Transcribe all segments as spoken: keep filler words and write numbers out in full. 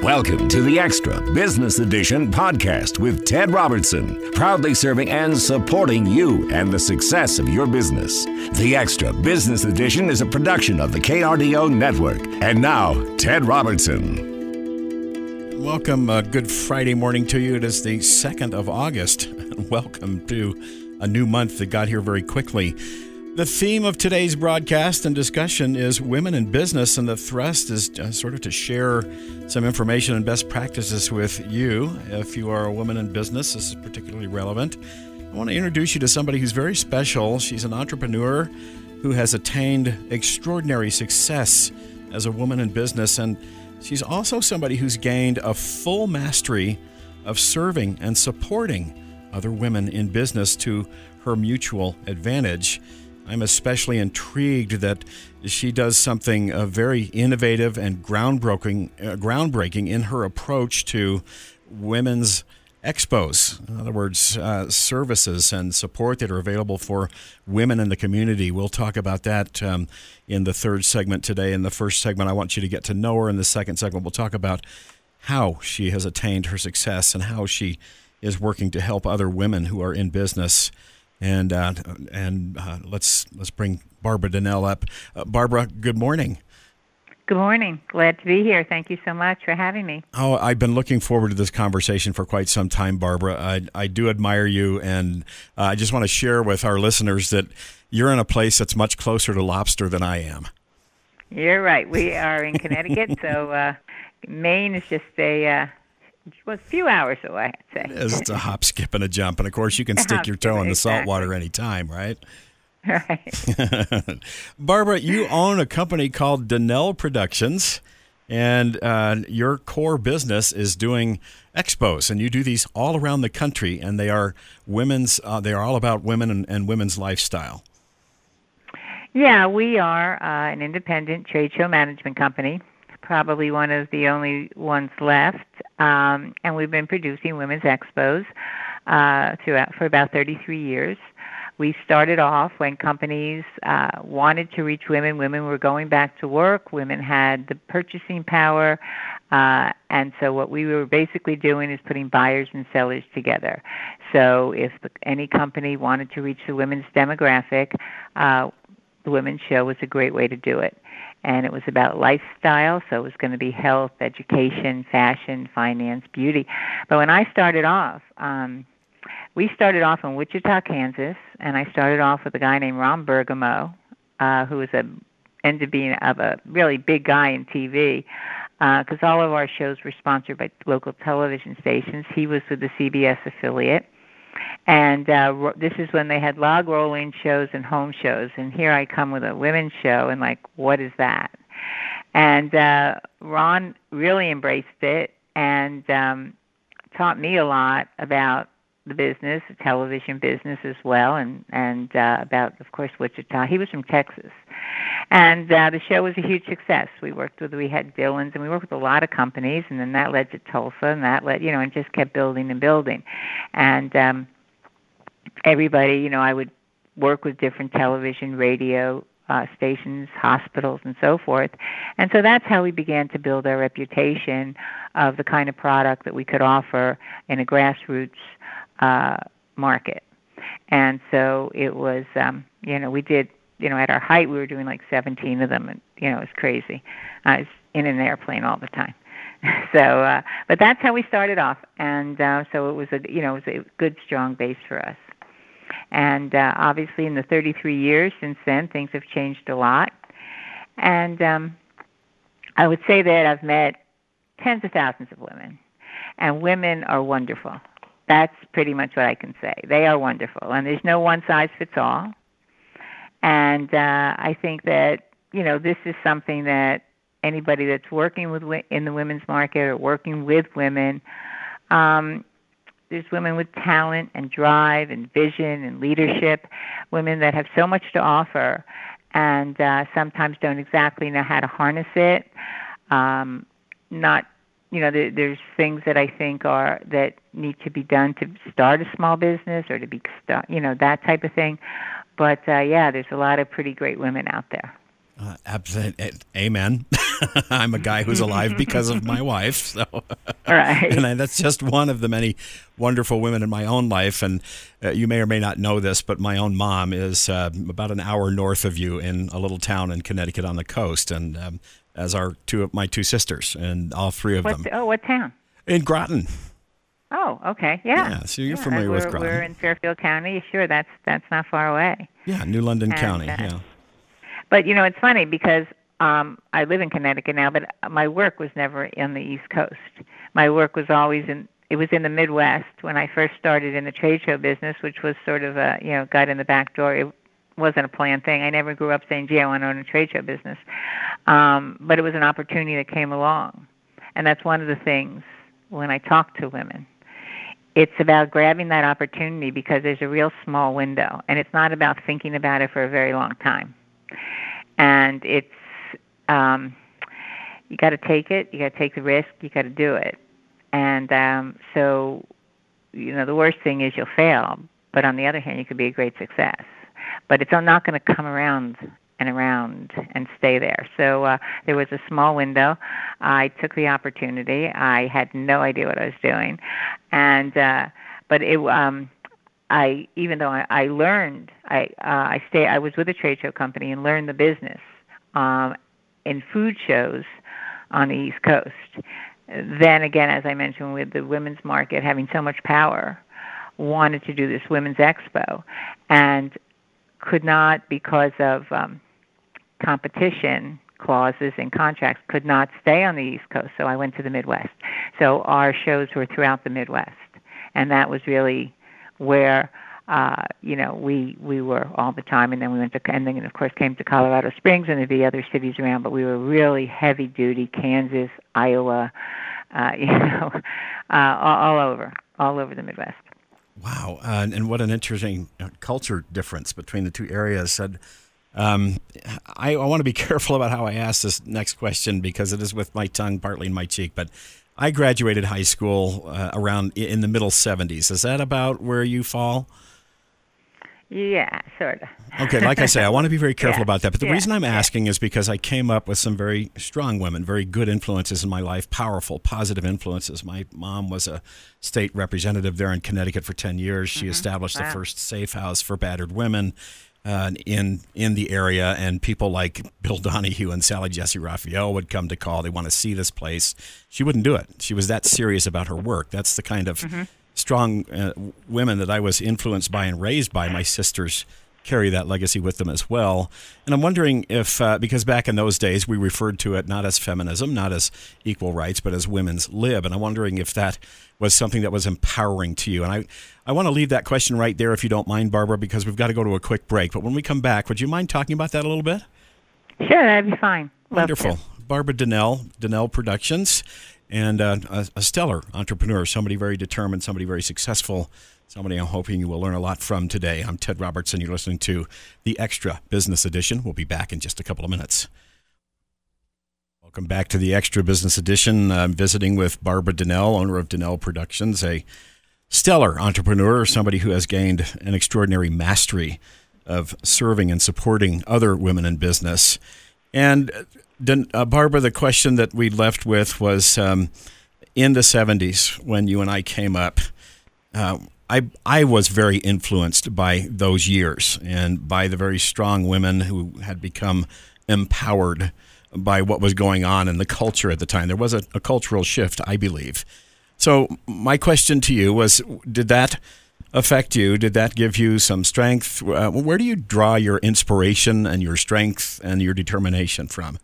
Welcome to the Extra Business Edition podcast with Ted Robertson, proudly serving and supporting you and the success of your business. The Extra Business Edition is a production of the K R D O Network. And now, Ted Robertson. Welcome. Uh, good Friday morning to you. It is the second of August. Welcome to a new month that got here very quickly. The theme of today's broadcast and discussion is women in business, and the thrust is uh, sort of to share some information and best practices with you. If you are a woman in business, this is particularly relevant. I want to introduce you to somebody who's very special. She's an entrepreneur who has attained extraordinary success as a woman in business, and she's also somebody who's gained a full mastery of serving and supporting other women in business to her mutual advantage. I'm especially intrigued that she does something uh, very innovative and groundbreaking, uh, groundbreaking in her approach to women's expos. In other words, uh, services and support that are available for women in the community. We'll talk about that um, in the third segment today. In the first segment, I want you to get to know her. In the second segment, we'll talk about how she has attained her success and how she is working to help other women who are in business. And uh, and uh, let's let's bring Barbara Donnell up. Uh, Barbara, good morning. Good morning. Glad to be here. Thank you so much for having me. Oh, I've been looking forward to this conversation for quite some time, Barbara. I I do admire you, and uh, I just want to share with our listeners that you're in a place that's much closer to lobster than I am. You're right. We are in Connecticut, so uh, Maine is just a uh, well, a few hours away, I'd say. It is. It's a hop, skip, and a jump. And, of course, you can stick your toe in the salt water anytime, right? Right. Barbara, you own a company called Donnell Productions, and uh, your core business is doing expos, and you do these all around the country, and they are women's. Uh, they are all about women and, and women's lifestyle. Yeah, we are uh, an independent trade show management company, probably one of the only ones left, um, and we've been producing women's expos uh, throughout for about thirty-three years. We started off when companies uh, wanted to reach women. Women were going back to work. Women had the purchasing power. Uh, and so what we were basically doing is putting buyers and sellers together. So if the, any company wanted to reach the women's demographic, uh, the Women's Show was a great way to do it. And it was about lifestyle, so it was going to be health, education, fashion, finance, beauty. But when I started off, um, we started off in Wichita, Kansas, and I started off with a guy named Ron Bergamo, uh, who was a ended up being of a really big guy in T V, because uh, all of our shows were sponsored by local television stations. He was with the C B S affiliate. And uh, this is when they had log rolling shows and home shows. And here I come with a women's show, and like, what is that? And uh, Ron really embraced it and um, taught me a lot about the business, the television business as well, and, and uh, about, of course, Wichita. He was from Texas. And uh, the show was a huge success. We worked with, we had Dillon's, and we worked with a lot of companies, and then that led to Tulsa, and that led, you know, and just kept building and building. And um, everybody, you know, I would work with different television, radio uh, stations, hospitals, and so forth. And so that's how we began to build our reputation of the kind of product that we could offer in a grassroots uh, market. And so it was, um, you know, we did, you know, at our height, we were doing like seventeen of them, and, you know, it was crazy. I was in an airplane all the time. So, uh, but that's how we started off. And uh, so it was a, you know, it was a good, strong base for us. And uh, obviously in the thirty-three years since then, things have changed a lot. And um, I would say that I've met tens of thousands of women, and women are wonderful. That's pretty much what I can say. They are wonderful, and there's no one size fits all. And uh, I think that, you know, this is something that anybody that's working with in the women's market or working with women, um, there's women with talent and drive and vision and leadership, women that have so much to offer and uh, sometimes don't exactly know how to harness it. Um, not, you know, there, there's things that I think are that need to be done to start a small business or to be, you know, that type of thing. But, uh, yeah, there's a lot of pretty great women out there. Uh, absolutely. Amen. I'm a guy who's alive because of my wife. So, right. and I, that's just one of the many wonderful women in my own life. And uh, you may or may not know this, but my own mom is uh, about an hour north of you in a little town in Connecticut on the coast, and um, as are two of my two sisters, and all three of what, them. Oh, what town? In Groton. Oh, okay, yeah. Yeah, so you're yeah, familiar we're, with Groton. We're in Fairfield County. Sure, that's that's not far away. Yeah, New London and, County. Uh, yeah. But you know, it's funny because um, I live in Connecticut now, but my work was never on the East Coast. My work was always in. It was in the Midwest when I first started in the trade show business, which was sort of a you know got in the back door. It wasn't a planned thing. I never grew up saying, "Gee, I want to own a trade show business," um, but it was an opportunity that came along, and that's one of the things when I talk to women. It's about grabbing that opportunity because there's a real small window, and it's not about thinking about it for a very long time. And it's um, you got to take it, you got to take the risk, you got to do it. And um, so, you know, the worst thing is you'll fail, but on the other hand, you could be a great success. But it's not going to come around and around and stay there. So uh, there was a small window. I took the opportunity. I had no idea what I was doing, and uh, but it. Um, I even though I, I learned, I uh, I stay. I was with a trade show company and learned the business um, in food shows on the East Coast. Then again, as I mentioned, with the women's market having so much power, wanted to do this women's expo, and could not because of um, competition clauses and contracts could not stay on the East Coast, so I went to the Midwest. So our shows were throughout the Midwest, and that was really where uh, you know we we were all the time. And then we went to, and then of course came to Colorado Springs and there'd be other cities around, but we were really heavy duty, Kansas, Iowa, uh, you know, uh, all, all over, all over the Midwest. Wow, uh, and what an interesting culture difference between the two areas. And, Um, I, I want to be careful about how I ask this next question because it is with my tongue partly in my cheek, but I graduated high school uh, around in the middle seventies. Is that about where you fall? Yeah, sort of. Okay, like I say, I want to be very careful yeah. about that. But the yeah. reason I'm yeah. asking is because I came up with some very strong women, very good influences in my life, powerful, positive influences. My mom was a state representative there in Connecticut for ten years. She mm-hmm. established wow. the first safe house for battered women. Uh, in in the area, and people like Bill Donahue and Sally Jesse Raphael would come to call. They want to see this place. She wouldn't do it. She was that serious about her work. That's the kind of mm-hmm. strong uh, women that I was influenced by and raised by. My sisters carry that legacy with them as well. And I'm wondering if, uh, because back in those days, we referred to it not as feminism, not as equal rights, but as women's lib. And I'm wondering if that was something that was empowering to you. And I, I want to leave that question right there, if you don't mind, Barbara, because we've got to go to a quick break. But when we come back, would you mind talking about that a little bit? Sure, that'd be fine. Wonderful. Barbara Donnell, Donnell Productions, and uh, a, a stellar entrepreneur, somebody very determined, somebody very successful, somebody I'm hoping you will learn a lot from today. I'm Ted Robertson. You're listening to The Extra Business Edition. We'll be back in just a couple of minutes. Welcome back to The Extra Business Edition. I'm visiting with Barbara Donnell, owner of Donnell Productions, a stellar entrepreneur, somebody who has gained an extraordinary mastery of serving and supporting other women in business. And uh, Barbara, the question that we left with was um, in the seventies when you and I came up, uh, I I was very influenced by those years and by the very strong women who had become empowered by what was going on in the culture at the time. There was a, a cultural shift, I believe. So my question to you was, did that affect you? Did that give you some strength? Uh, where do you draw your inspiration and your strength and your determination from?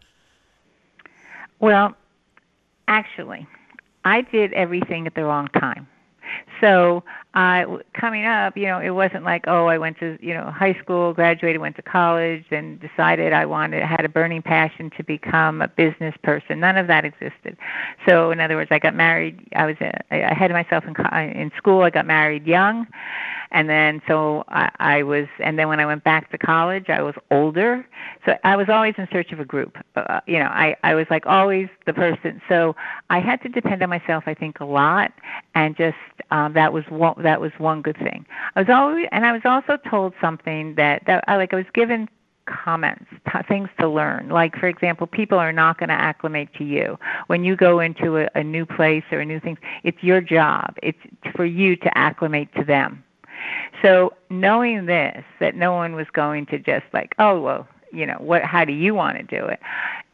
Well, actually, I did everything at the wrong time. So uh, coming up, you know, it wasn't like, oh, I went to, you know, high school, graduated, went to college, and decided I wanted, had a burning passion to become a business person. None of that existed. So in other words, I got married. I was ahead of myself in in school. I got married young. And then so I, I was, and then when I went back to college, I was older. So I was always in search of a group. Uh, you know, I, I was like always the person. So I had to depend on myself, I think, a lot, and just um, that was one, that was one good thing. I was always, and I was also told something that that I like. I was given comments, t- things to learn. Like, for example, people are not going to acclimate to you. When you go into a, a new place or a new thing, it's your job. It's for you to acclimate to them. So knowing this, that no one was going to just like, oh, well, you know, what? How do you want to do it?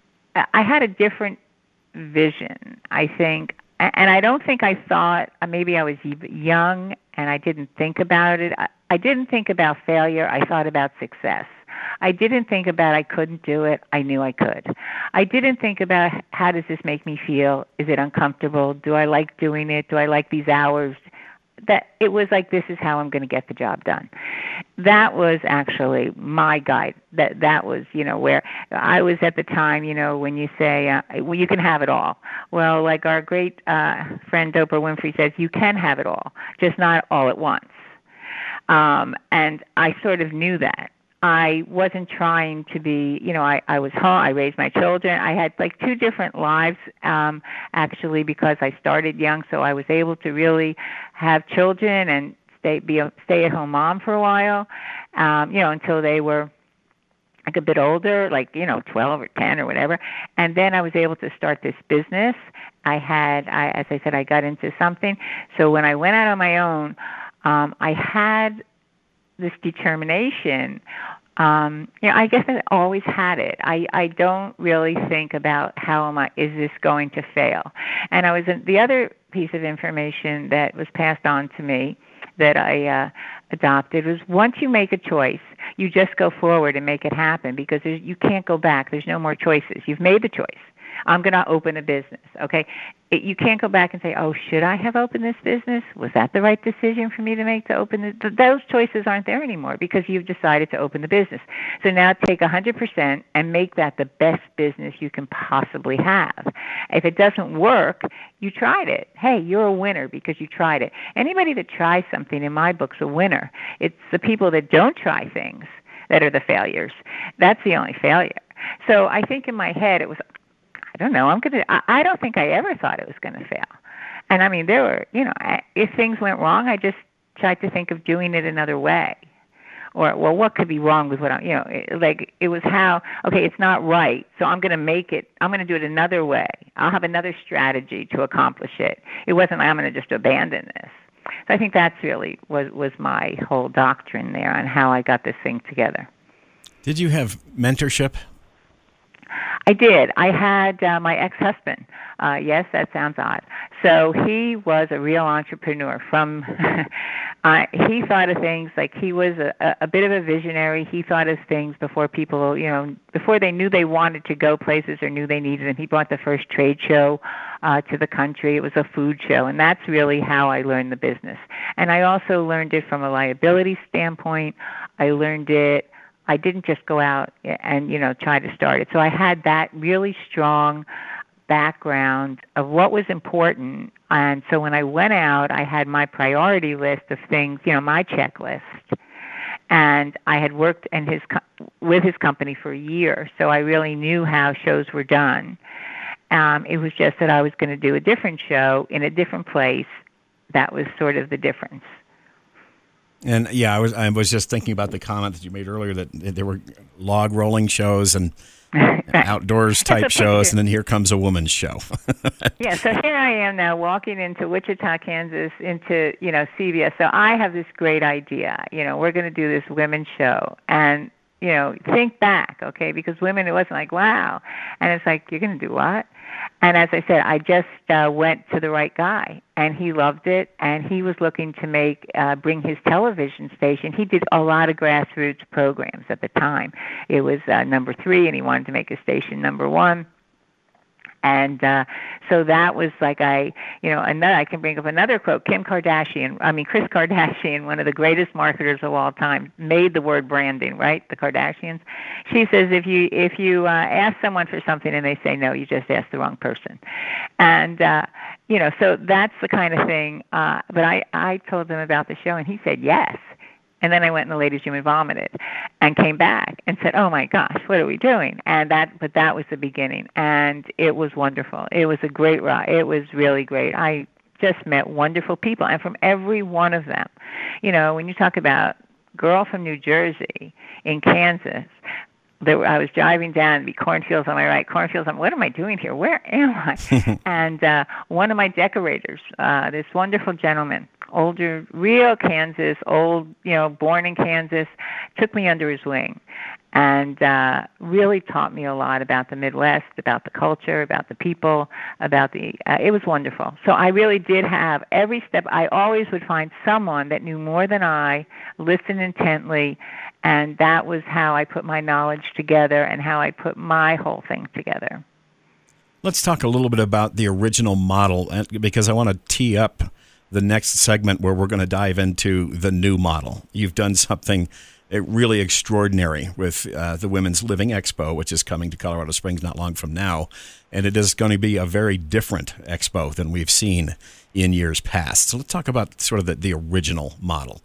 I had a different vision, I think. And I don't think I thought, maybe I was young and I didn't think about it. I, I didn't think about failure. I thought about success. I didn't think about I couldn't do it. I knew I could. I didn't think about how does this make me feel? Is it uncomfortable? Do I like doing it? Do I like these hours? That it was like, this is how I'm going to get the job done. That was actually my guide. That that was, you know, where I was at the time, you know, when you say, uh, well, you can have it all. Well, like our great uh, friend Oprah Winfrey says, you can have it all, just not all at once. Um, and I sort of knew that. I wasn't trying to be, you know, I, I was home, I raised my children. I had like two different lives, um, actually, because I started young, so I was able to really have children and stay be a stay-at-home mom for a while, um, you know, until they were like a bit older, like, you know, twelve or ten or whatever. And then I was able to start this business. I had, I, as I said, I got into something. So when I went out on my own, um, I had this determination. Um, you know, I guess I always had it. I, I don't really think about how am I, is this going to fail? And I was in, the other piece of information that was passed on to me that I uh, adopted was once you make a choice, you just go forward and make it happen because there's, you can't go back. There's no more choices. You've made the choice. I'm going to open a business, okay? It, you can't go back and say, oh, should I have opened this business? Was that the right decision for me to make to open it? Those choices aren't there anymore because you've decided to open the business. So now take one hundred percent and make that the best business you can possibly have. If it doesn't work, you tried it. Hey, you're a winner because you tried it. Anybody that tries something in my book's a winner. It's the people that don't try things that are the failures. That's the only failure. So I think in my head it was, I don't know. I'm gonna. I, I don't think I ever thought it was going to fail. And I mean, there were, you know, if things went wrong, I just tried to think of doing it another way, or well, what could be wrong with what I'm, you know, it, like it was how. Okay, it's not right, so I'm going to make it. I'm going to do it another way. I'll have another strategy to accomplish it. It wasn't like I'm going to just abandon this. So I think that's really was was my whole doctrine there on how I got this thing together. Did you have mentorship? I did. I had uh, my ex-husband. Uh, yes, that sounds odd. So he was a real entrepreneur. From uh, he thought of things like he was a, a bit of a visionary. He thought of things before people, you know, before they knew they wanted to go places or knew they needed them. He brought the first trade show uh, to the country. It was a food show, and that's really how I learned the business. And I also learned it from a liability standpoint. I learned it. I didn't just go out and, you know, try to start it. So I had that really strong background of what was important. And so when I went out, I had my priority list of things, you know, my checklist. And I had worked in his with his company for a year, so I really knew how shows were done. Um, it was just that I was going to do a different show in a different place. That was sort of the difference. And yeah, I was I was just thinking about the comment that you made earlier that there were log rolling shows and outdoors type shows, and then here comes a woman's show. Yeah, so here I am now walking into Wichita, Kansas, into, you know, C B S. So I have this great idea. You know, we're going to do this women's show. And, you know, think back, okay, because women, it wasn't like, wow. And it's like, you're going to do what? And as I said, I just uh, went to the right guy, and he loved it, and he was looking to make uh, bring his television station. He did a lot of grassroots programs at the time. It was uh, number three, and he wanted to make his station number one. And uh, so that was like I, you know, another, I can bring up another quote. Kim Kardashian, I mean, Kris Kardashian, one of the greatest marketers of all time, made the word branding, right? The Kardashians. She says if you if you uh, ask someone for something and they say no, you just asked the wrong person. And, uh, you know, so that's the kind of thing. Uh, but I, I told him about the show, and he said yes. And then I went in the ladies' room and vomited and came back and said, oh, my gosh, what are we doing? And that, but that was the beginning. And it was wonderful. It was a great ride. It was really great. I just met wonderful people. And from every one of them, you know, when you talk about girl from New Jersey in Kansas, there were, I was driving down, there'd be cornfields on my right, cornfields on, what am I doing here? Where am I? And uh, one of my decorators, uh, this wonderful gentleman, older, real Kansas, old, you know, born in Kansas, took me under his wing and uh, really taught me a lot about the Midwest, about the culture, about the people, about the, uh, it was wonderful. So I really did have every step, I always would find someone that knew more than I, listened intently, and that was how I put my knowledge together and how I put my whole thing together. Let's talk a little bit about the original model, because I want to tee up the next segment where we're going to dive into the new model. You've done something really extraordinary with uh, the Women's Living Expo, which is coming to Colorado Springs not long from now, and it is going to be a very different expo than we've seen in years past. So let's talk about sort of the, the original model.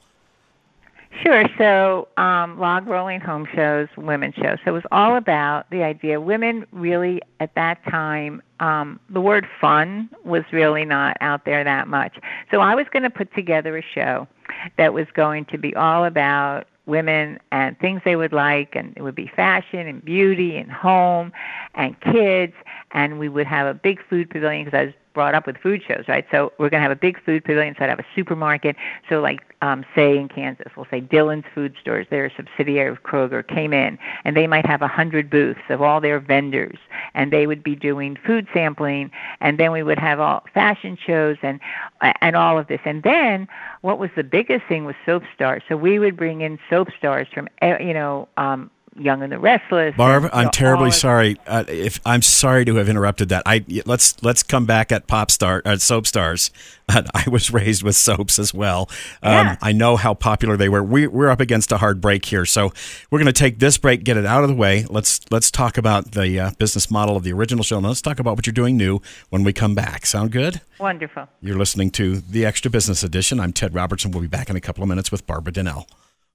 Sure. So um, log rolling home shows, women's shows. So it was all about the idea. Women really, at that time, um, the word fun was really not out there that much. So I was going to put together a show that was going to be all about women and things they would like, and it would be fashion and beauty and home and kids, and we would have a big food pavilion because I was brought up with food shows, right? So we're going to have a big food pavilion, so I'd have a supermarket. So like, um, say in Kansas, we'll say Dillon's Food Stores, they're a subsidiary of Kroger, came in, and they might have a hundred booths of all their vendors, and they would be doing food sampling, and then we would have all fashion shows and and all of this. And then what was the biggest thing was soap stars. So we would bring in soap stars from, you know, um, Young and the Restless. Barb, and, I'm know, terribly sorry. Uh, if I'm sorry to have interrupted that. I let's let's come back at pop star uh, soap stars. Uh, I was raised with soaps as well. Um, yeah. I know how popular they were. We, we're up against a hard break here, so we're going to take this break, get it out of the way. Let's let's talk about the uh, business model of the original show. And let's talk about what you're doing new when we come back. Sound good? Wonderful. You're listening to the Extra Business Edition. I'm Ted Robertson. We'll be back in a couple of minutes with Barbara Donnell.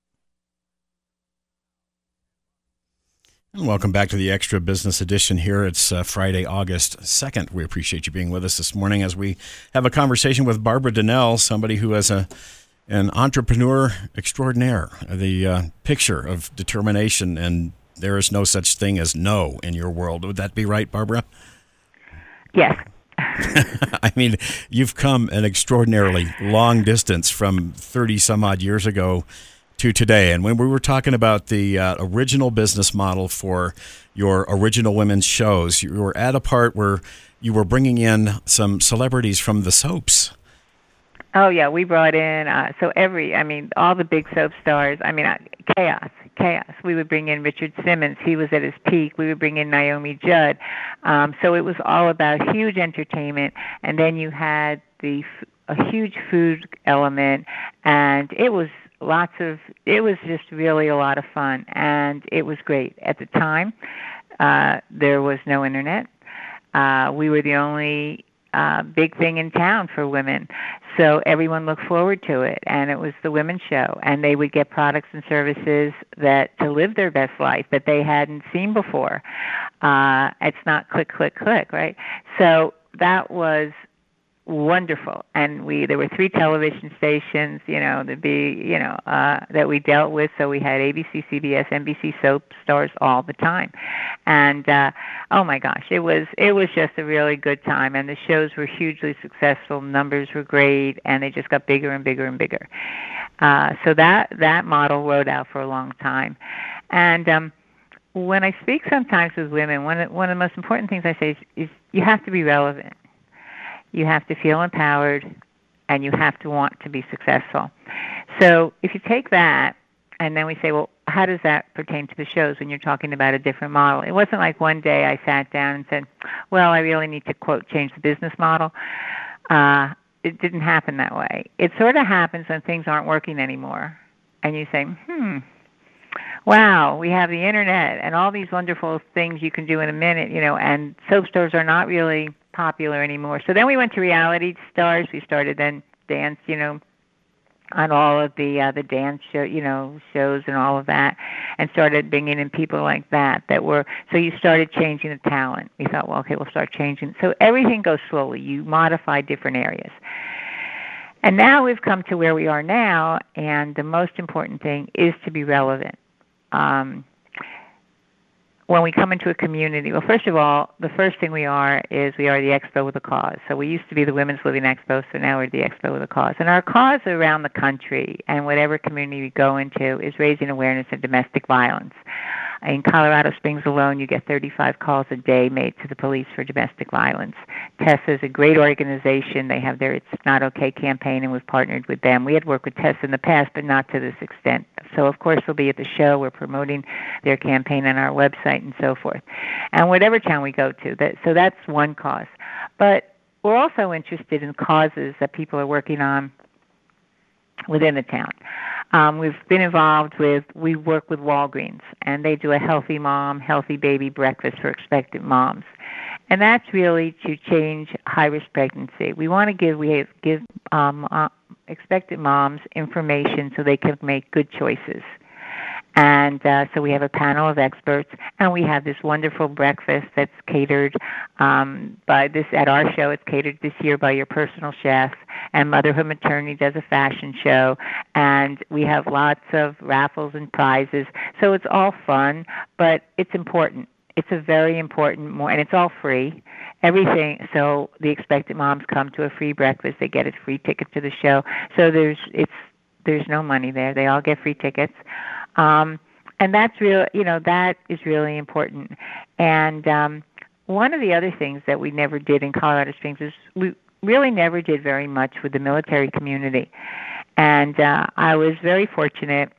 And welcome back to the Extra Business Edition here. It's uh, Friday, August second. We appreciate you being with us this morning as we have a conversation with Barbara Donnell, somebody who is a an entrepreneur extraordinaire, the uh, picture of determination, and there is no such thing as no in your world. Would that be right, Barbara? Yes. I mean, you've come an extraordinarily long distance from thirty some odd years ago to today. And when we were talking about the uh, original business model for your original women's shows, you were at a part where you were bringing in some celebrities from the soaps. Oh, yeah, we brought in, uh, so every, I mean, all the big soap stars, I mean, uh, chaos, chaos. We would bring in Richard Simmons. He was at his peak. We would bring in Naomi Judd. Um, so it was all about huge entertainment. And then you had the a huge food element, and it was lots of, it was just really a lot of fun, and it was great. At the time, uh, there was no internet. Uh, we were the only uh, big thing in town for women, so everyone looked forward to it, and it was the women's show, and they would get products and services that to live their best life that they hadn't seen before. Uh, it's not click, click, click, right? So that was wonderful. And we there were three television stations, you know, to be, you know, uh, that we dealt with. So we had A B C, C B S, N B C soap stars all the time. And uh, oh my gosh, it was it was just a really good time. And the shows were hugely successful. Numbers were great, and they just got bigger and bigger and bigger. Uh, so that that model rode out for a long time. And um, when I speak sometimes with women, one of, one of the most important things I say is, is you have to be relevant. You have to feel empowered, and you have to want to be successful. So if you take that, and then we say, well, how does that pertain to the shows when you're talking about a different model? It wasn't like one day I sat down and said, well, I really need to, quote, change the business model. Uh, it didn't happen that way. It sort of happens when things aren't working anymore, and you say, hmm, wow, we have the internet and all these wonderful things you can do in a minute, you know, and soap stores are not really popular anymore. So then we went to reality stars. We started then dance, you know, on all of the uh, the dance show, you know, shows and all of that, and started bringing in people like that that were. So you started changing the talent. We thought, well, okay, we'll start changing. So everything goes slowly. You modify different areas. And now we've come to where we are now, and the most important thing is to be relevant. Um, when we come into a community, well, first of all, the first thing we are is we are the Expo with a Cause. So we used to be the Women's Living Expo, so now we're the Expo with a Cause. And our cause around the country and whatever community we go into is raising awareness of domestic violence. In Colorado Springs alone, you get thirty-five calls a day made to the police for domestic violence. Tessa is a great organization. They have their It's Not Okay campaign, and we've partnered with them. We had worked with Tessa in the past, but not to this extent. So, of course, we'll be at the show. We're promoting their campaign on our website and so forth. And whatever town we go to, that, so that's one cause. But we're also interested in causes that people are working on within the town. Um, we've been involved with, we work with Walgreens, and they do a Healthy Mom, Healthy Baby breakfast for expectant moms. And that's really to change high-risk pregnancy. We want to give we give um, uh, expectant moms information so they can make good choices. And uh, so we have a panel of experts, and we have this wonderful breakfast that's catered um, by this at our show. It's catered this year by your personal chef, and Motherhood Maternity does a fashion show, and we have lots of raffles and prizes. So it's all fun, but it's important. It's a very important, more, and it's all free. Everything. So the expectant moms come to a free breakfast. They get a free ticket to the show. So there's it's there's no money there. They all get free tickets. Um, and that's real, you know, that is really important. And um, one of the other things that we never did in Colorado Springs is we really never did very much with the military community. And uh, I was very fortunate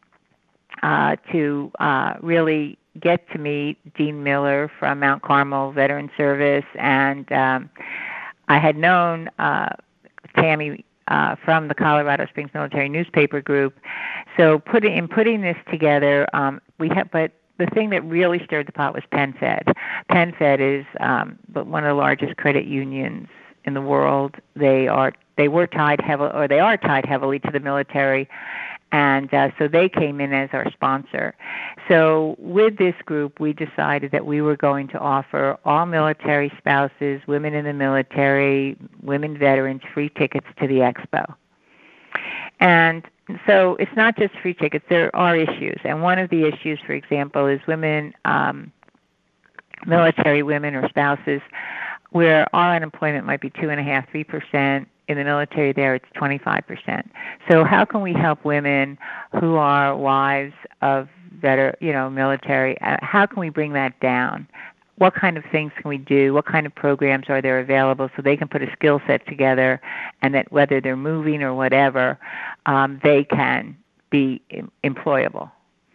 uh, to uh, really get to meet Dean Miller from Mount Carmel Veteran Service, and um, I had known uh, Tammy Uh, from the Colorado Springs Military Newspaper Group. So putting in putting this together, um, we have. But the thing that really stirred the pot was PenFed. PenFed is um, one of the largest credit unions in the world. They are they were tied heavily, or they are tied heavily to the military, and uh, so they came in as our sponsor. So with this group, we decided that we were going to offer all military spouses, women in the military, women veterans, free tickets to the expo. And so it's not just free tickets. There are issues. And one of the issues, for example, is women, um, military women or spouses, where our unemployment might be two point five, three percent. In the military there, it's twenty-five percent. So how can we help women who are wives of veteran, you know, military? Uh, how can we bring that down? What kind of things can we do? What kind of programs are there available so they can put a skill set together, and that whether they're moving or whatever, um, they can be em- employable.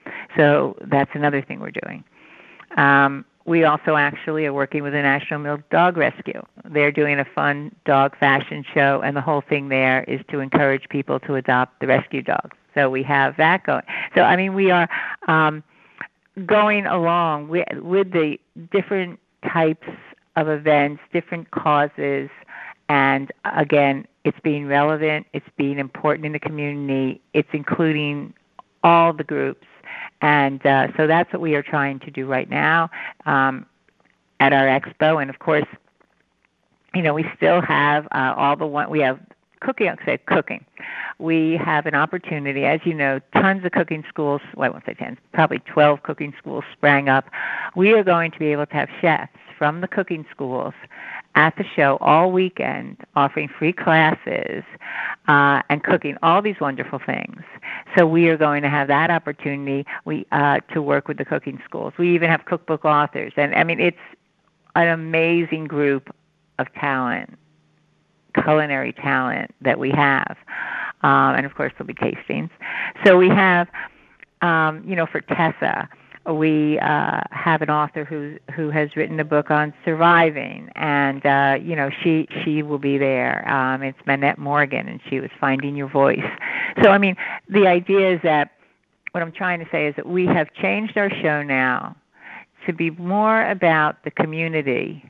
So that's another thing we're doing. Um, We also actually are working with the National Milk Dog Rescue. They're doing a fun dog fashion show, and the whole thing there is to encourage people to adopt the rescue dogs. So we have that going. So, I mean, we are um, going along with, with the different types of events, different causes, and, again, it's being relevant, it's being important in the community, it's including all the groups. And uh, so that's what we are trying to do right now um, at our expo. And, of course, you know, we still have uh, all the one, we have cooking, I'll say cooking. We have an opportunity, as you know, tons of cooking schools, well, I won't say ten, probably twelve cooking schools sprang up. We are going to be able to have chefs from the cooking schools at the show all weekend, offering free classes uh, and cooking all these wonderful things. So we are going to have that opportunity we uh, to work with the cooking schools. We even have cookbook authors. And, I mean, it's an amazing group of talent, culinary talent that we have. Um, and, of course, there'll be tastings. So we have, um, you know, for Tessa, we uh, have an author who who has written a book on surviving, and uh, you know she she will be there. Um, it's Manette Morgan, and she was Finding Your Voice. So I mean, the idea is that what I'm trying to say is that we have changed our show now to be more about the community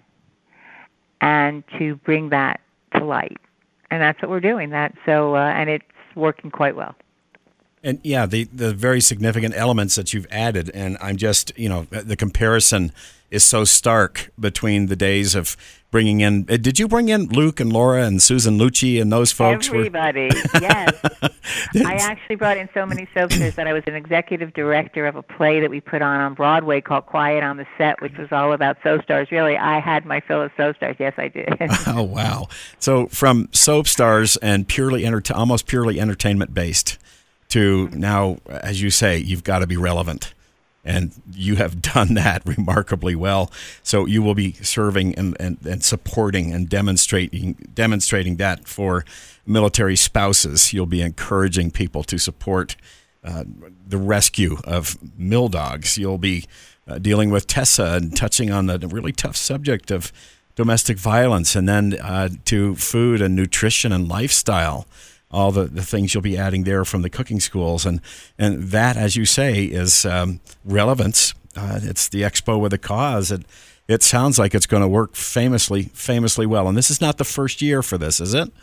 and to bring that to light, and that's what we're doing. That so uh, and it's working quite well. And yeah, the, the very significant elements that you've added, and I'm just, you know, the comparison is so stark between the days of bringing in, did you bring in Luke and Laura and Susan Lucci and those folks? Everybody, were... yes. I actually brought in so many soapsters that I was an executive director of a play that we put on on Broadway called Quiet on the Set, which was all about soap stars. Really, I had my fill of soap stars. Yes, I did. Oh, wow. So from soap stars and purely enter- almost purely entertainment-based to now, as you say, you've got to be relevant. And you have done that remarkably well. So you will be serving and, and, and supporting and demonstrating demonstrating that for military spouses. You'll be encouraging people to support uh, the rescue of mill dogs. You'll be uh, dealing with Tessa and touching on the really tough subject of domestic violence, and then uh, to food and nutrition and lifestyle. All the, the things you'll be adding there from the cooking schools. And, and that, as you say, is um, relevance. Uh, it's the Expo with a cause. It, it sounds like it's going to work famously, famously well. And this is not the first year for this, is it?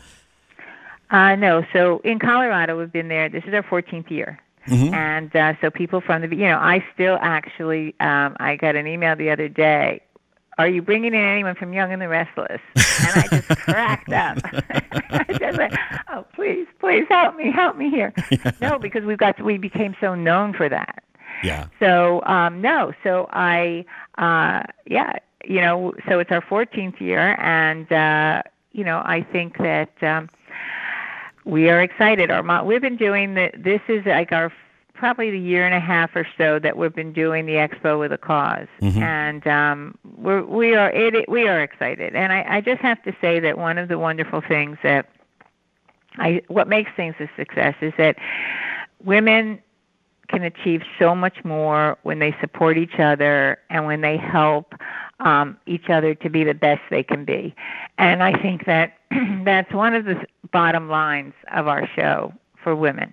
Uh, no. So in Colorado, we've been there. This is our fourteenth year. Mm-hmm. And uh, so people from the, you know, I still actually, um, I got an email the other day, are you bringing in anyone from Young and the Restless? And I just cracked up. I just like, oh, please, please help me, help me here. No, because we've got to, we became so known for that. Yeah. So, um, no, so I, uh, yeah, you know, so it's our fourteenth year, and, uh, you know, I think that um, we are excited. Our mo- We've been doing, the, this is like our probably the year and a half or so that we've been doing the Expo with a cause, mm-hmm. and um, we're, we are it, we are excited. And I, I just have to say that one of the wonderful things that I what makes things a success is that women can achieve so much more when they support each other and when they help um, each other to be the best they can be. And I think that that's one of the bottom lines of our show for women.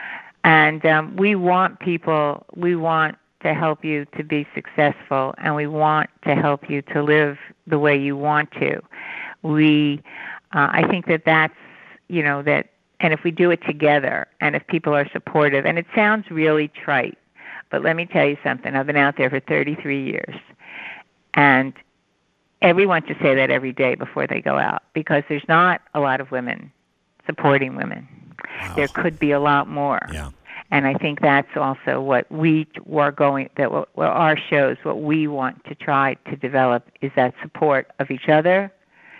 And um, we want people, we want to help you to be successful, and we want to help you to live the way you want to. We, uh, I think that that's, you know, that, and if we do it together, and if people are supportive, and it sounds really trite, but let me tell you something. I've been out there for thirty-three years, and everyone should say that every day before they go out, because there's not a lot of women supporting women. Wow. There could be a lot more. Yeah. And I think that's also what we are going, that what, what our shows, what we want to try to develop is that support of each other.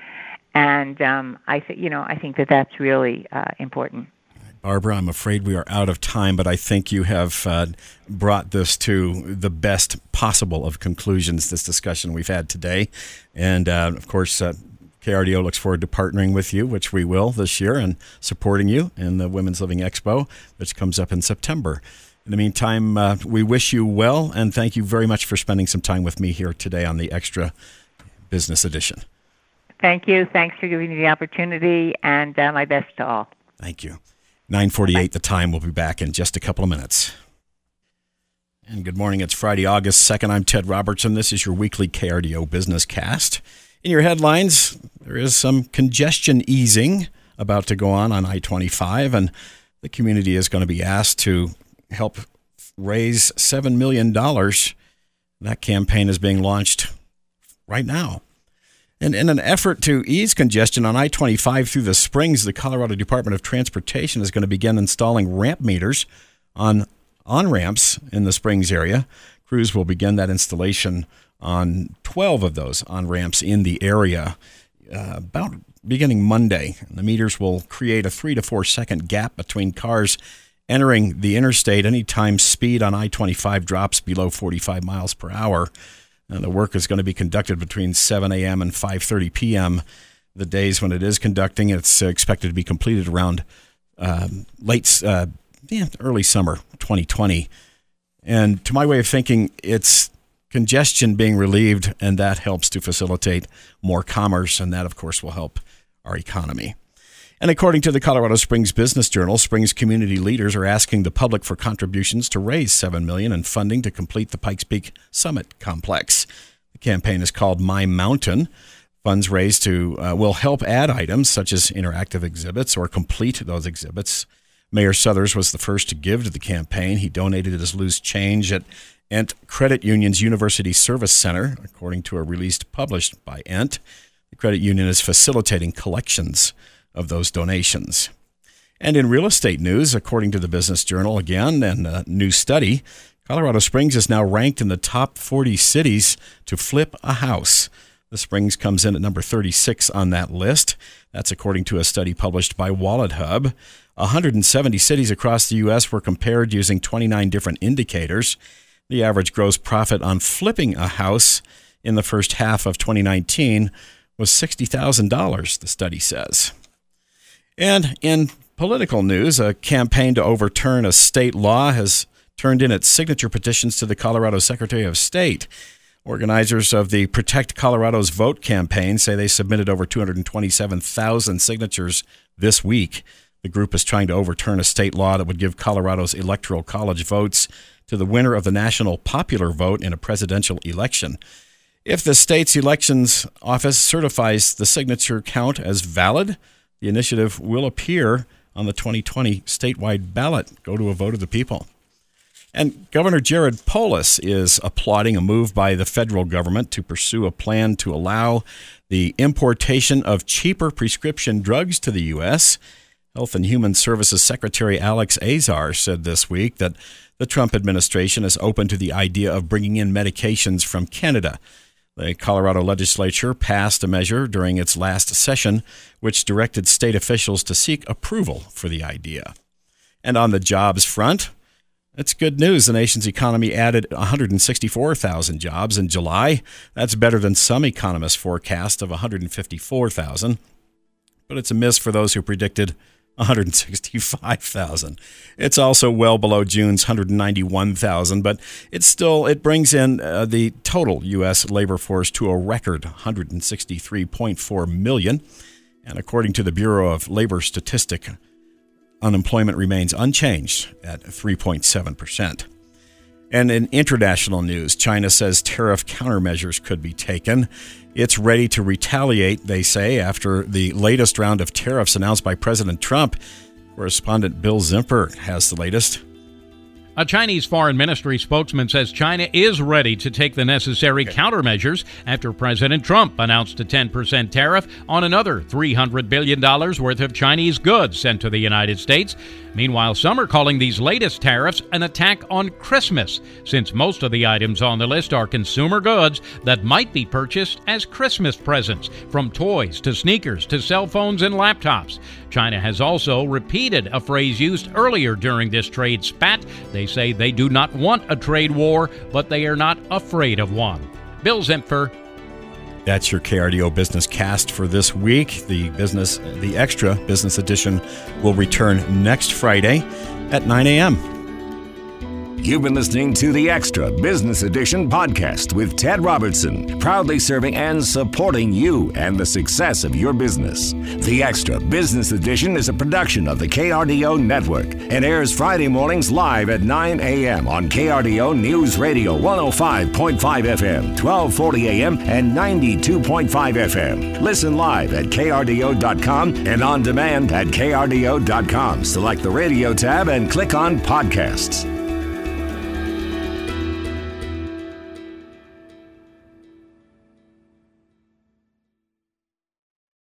And um, I th- you know, I think that that's really uh, important. Barbara, I'm afraid we are out of time, but I think you have uh, brought this to the best possible of conclusions, this discussion we've had today. And, uh, of course, uh, K R D O looks forward to partnering with you, which we will this year, and supporting you in the Women's Living Expo, which comes up in September. In the meantime, uh, we wish you well, and thank you very much for spending some time with me here today on the Extra Business Edition. Thank you. Thanks for giving me the opportunity, and uh, my best to all. Thank you. nine forty-eight the time. We'll be back in just a couple of minutes. And good morning. It's Friday, August second. I'm Ted Robertson. This is your weekly K R D O Business Cast. In your headlines, there is some congestion easing about to go on on I twenty-five, and the community is going to be asked to help raise seven million dollars. That campaign is being launched right now. And in an effort to ease congestion on I twenty-five through the Springs, the Colorado Department of Transportation is going to begin installing ramp meters on on-ramps in the Springs area. Crews will begin that installation on twelve of those on-ramps in the area uh, about beginning Monday. And the meters will create a three to four second gap between cars entering the interstate anytime speed on I twenty-five drops below forty-five miles per hour. And the work is going to be conducted between seven a.m. and five thirty p.m. The days when it is conducting, it's expected to be completed around um, late, uh, yeah, early summer twenty twenty. And to my way of thinking, it's congestion being relieved, and that helps to facilitate more commerce, and that, of course, will help our economy. And according to the Colorado Springs Business Journal, Springs community leaders are asking the public for contributions to raise seven million dollars in funding to complete the Pikes Peak Summit Complex. The campaign is called My Mountain. Funds raised to uh, will help add items such as interactive exhibits or complete those exhibits. Mayor Suthers was the first to give to the campaign. He donated his loose change at Ent Credit Union's University Service Center, according to a release published by Ent. The credit union is facilitating collections of those donations. And in real estate news, according to the Business Journal again, and a new study, Colorado Springs is now ranked in the top forty cities to flip a house. The Springs comes in at number thirty-six on that list. That's according to a study published by WalletHub. one hundred seventy cities across the U S were compared using twenty-nine different indicators. The average gross profit on flipping a house in the first half of twenty nineteen was sixty thousand dollars, the study says. And in political news, a campaign to overturn a state law has turned in its signature petitions to the Colorado Secretary of State. Organizers of the Protect Colorado's Vote campaign say they submitted over two hundred twenty-seven thousand signatures this week. The group is trying to overturn a state law that would give Colorado's Electoral College votes to the winner of the national popular vote in a presidential election. If the state's elections office certifies the signature count as valid, the initiative will appear on the twenty twenty statewide ballot. Go to a vote of the people. And Governor Jared Polis is applauding a move by the federal government to pursue a plan to allow the importation of cheaper prescription drugs to the U S. Health and Human Services Secretary Alex Azar said this week that the Trump administration is open to the idea of bringing in medications from Canada. The Colorado legislature passed a measure during its last session which directed state officials to seek approval for the idea. And on the jobs front, it's good news. The nation's economy added one hundred sixty-four thousand jobs in July. That's better than some economists' forecast of one hundred fifty-four thousand. But it's a miss for those who predicted one hundred sixty-five thousand. It's also well below June's one hundred ninety-one thousand, but it's still it brings in uh, the total U S labor force to a record one hundred sixty-three point four million. And according to the Bureau of Labor Statistics, unemployment remains unchanged at three point seven percent. And in international news, China says tariff countermeasures could be taken. It's ready to retaliate, they say, after the latest round of tariffs announced by President Trump. Correspondent Bill Zimper has the latest. A Chinese foreign ministry spokesman says China is ready to take the necessary countermeasures after President Trump announced a ten percent tariff on another three hundred billion dollars worth of Chinese goods sent to the United States. Meanwhile, some are calling these latest tariffs an attack on Christmas, since most of the items on the list are consumer goods that might be purchased as Christmas presents, from toys to sneakers to cell phones and laptops. China has also repeated a phrase used earlier during this trade spat. They say they do not want a trade war, but they are not afraid of one. Bill Zimfer. That's your K R D O Business Cast for this week. The business, the extra business edition will return next Friday at nine a.m. You've been listening to the Extra Business Edition podcast with Ted Robertson, proudly serving and supporting you and the success of your business. The Extra Business Edition is a production of the K R D O Network and airs Friday mornings live at nine a.m. on K R D O News Radio one oh five point five F M, twelve forty a.m. and ninety-two point five F M. Listen live at K R D O dot com and on demand at K R D O dot com. Select the radio tab and click on Podcasts.